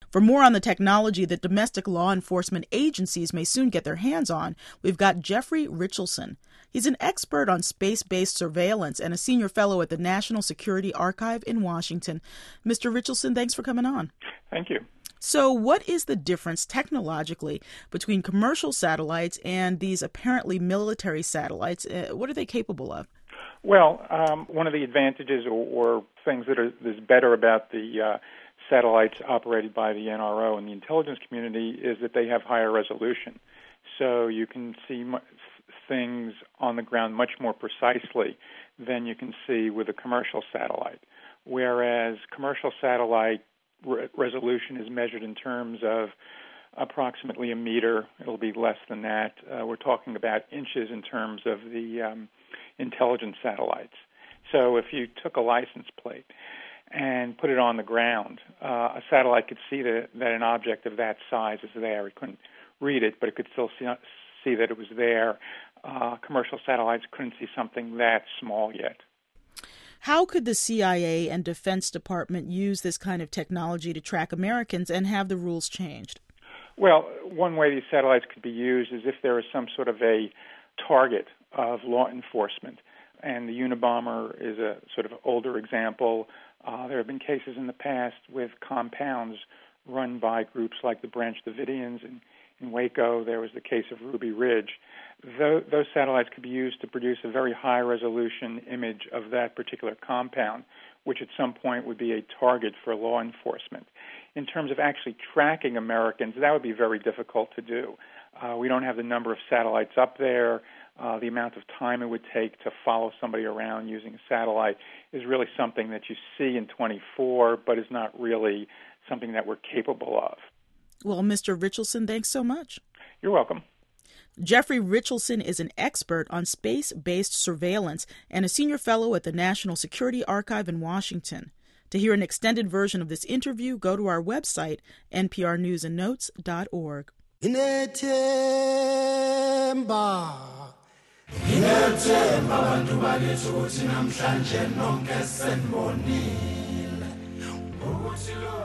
For more on the technology that domestic law enforcement agencies may soon get their hands on, we've got Jeffrey Richelson. He's an expert on space-based surveillance and a senior fellow at the National Security Archive in Washington. Mr. Richelson, thanks for coming on. Thank you. So what is the difference technologically between commercial satellites and these apparently military satellites? What are they capable of? Well, one of the advantages or things that is better about the satellites operated by the NRO and the intelligence community is that they have higher resolution. So you can see things on the ground much more precisely than you can see with a commercial satellite. Whereas commercial satellite resolution is measured in terms of approximately a meter. It'll be less than that. We're talking about inches in terms of the intelligence satellites. So if you took a license plate and put it on the ground, a satellite could see that an object of that size is there. It couldn't read it, but it could still see that it was there. Commercial satellites couldn't see something that small yet. How could the CIA and Defense Department use this kind of technology to track Americans and have the rules changed? Well, one way these satellites could be used is if there is some sort of a target of law enforcement. And the Unabomber is a sort of older example. There have been cases in the past with compounds run by groups like the Branch Davidians. In Waco, there was the case of Ruby Ridge. Those satellites could be used to produce a very high-resolution image of that particular compound, which at some point would be a target for law enforcement. In terms of actually tracking Americans, that would be very difficult to do. We don't have the number of satellites up there. The amount of time it would take to follow somebody around using a satellite is really something that you see in 24, but is not really something that we're capable of. Well, Mr. Richelson, thanks so much. You're welcome. Jeffrey Richelson is an expert on space-based surveillance and a senior fellow at the National Security Archive in Washington. To hear an extended version of this interview, go to our website, nprnewsandnotes.org. Inethemba bantu bakithi ukuthi namhlanje nonke senibonile ukuthi